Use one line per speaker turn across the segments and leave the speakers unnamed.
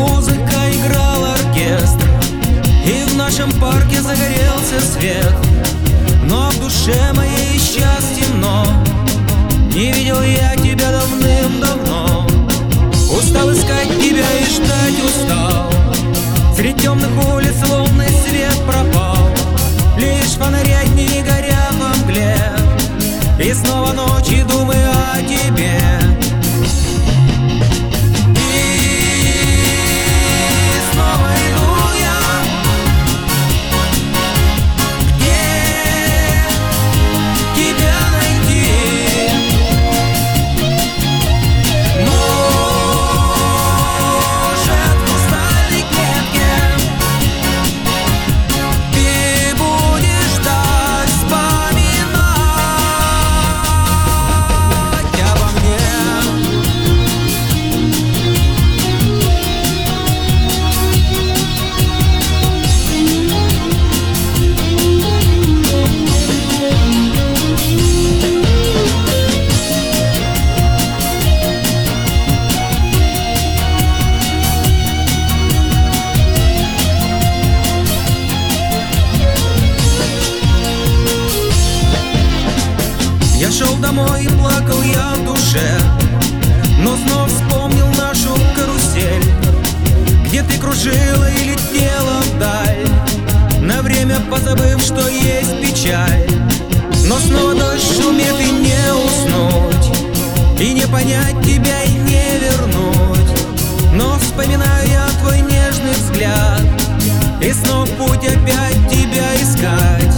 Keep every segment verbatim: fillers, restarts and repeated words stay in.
музыка, играл оркестр, и в нашем парке загорелся свет. Но в душе моей сейчас темно, не видел я тебя давным-давно. Устал искать тебя и ждать устал, средь темных улиц лунный свет пропал. Лишь фонари одни горят во мгле, и снова ночи думаю о тебе.
Я шел домой и плакал я в душе, но снова вспомнил нашу карусель, где ты кружила и летела вдаль, на время позабыв, что есть печаль. Но снова дождь шумит и не уснуть, и не понять тебя и не вернуть. Но вспоминаю я твой нежный взгляд, и снова в путь опять тебя искать.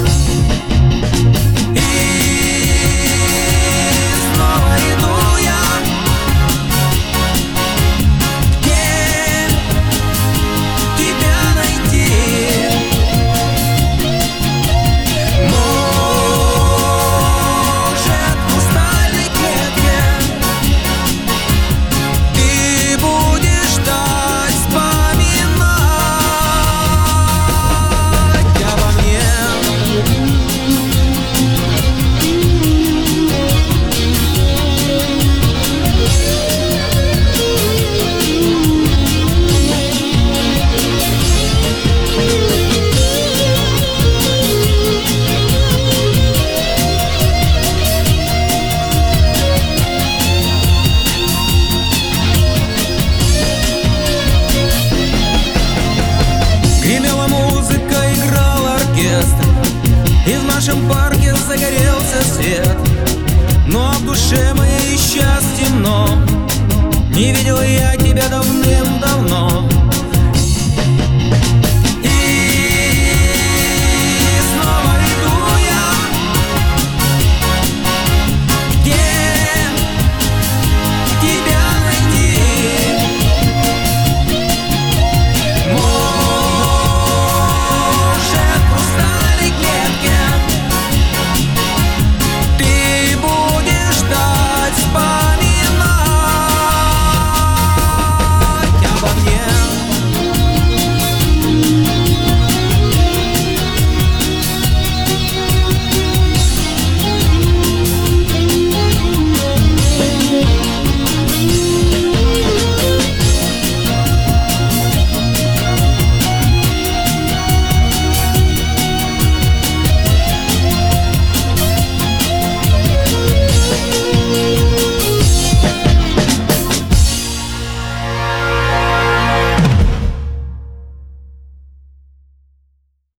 Гремела музыка, играл оркестр, и в нашем парке загорелся свет. Но в душе моей сейчас темно, не видел я тебя давным-давно.